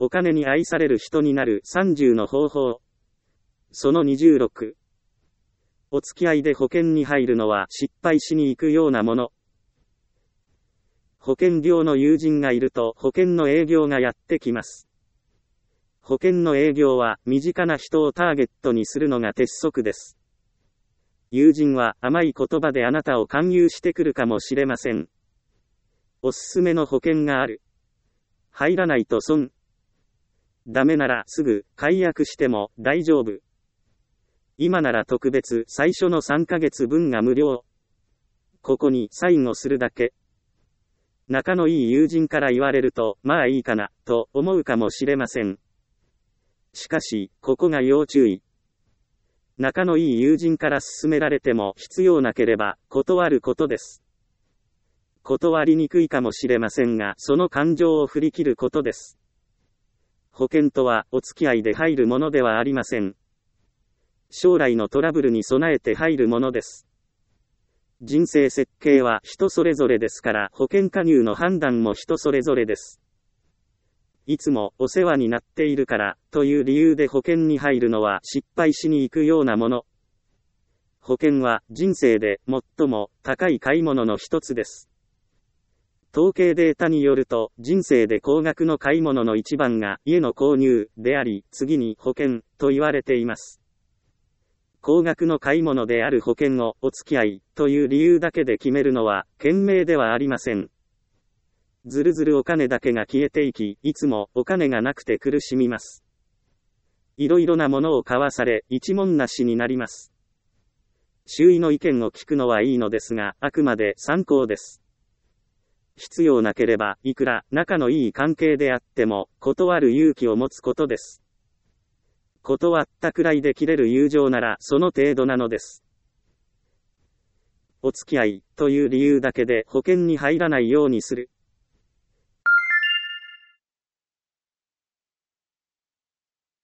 お金に愛される人になる30の方法。その26。お付き合いで保険に入るのは失敗しに行くようなもの。保険業の友人がいると保険の営業がやってきます。保険の営業は身近な人をターゲットにするのが鉄則です。友人は甘い言葉であなたを勧誘してくるかもしれません。おすすめの保険がある。入らないと損。ダメならすぐ解約しても大丈夫。今なら特別最初の3ヶ月分が無料。ここにサインをするだけ。仲のいい友人から言われると、まあいいかな、と思うかもしれません。しかし、ここが要注意。仲のいい友人から勧められても必要なければ、断ることです。断りにくいかもしれませんが、その感情を振り切ることです。保険とは、お付き合いで入るものではありません。将来のトラブルに備えて入るものです。人生設計は人それぞれですから、保険加入の判断も人それぞれです。いつもお世話になっているからという理由で保険に入るのは失敗しに行くようなもの。保険は人生で最も高い買い物の一つです。統計データによると、人生で高額の買い物の一番が家の購入であり、次に保険と言われています。高額の買い物である保険をお付き合いという理由だけで決めるのは賢明ではありません。ずるずるお金だけが消えていき、いつもお金がなくて苦しみます。いろいろなものを買わされ、一文なしになります。周囲の意見を聞くのはいいのですが、あくまで参考です。必要なければ、いくら仲のいい関係であっても、断る勇気を持つことです。断ったくらいで切れる友情ならその程度なのです。お付き合いという理由だけで保険に入らないようにする。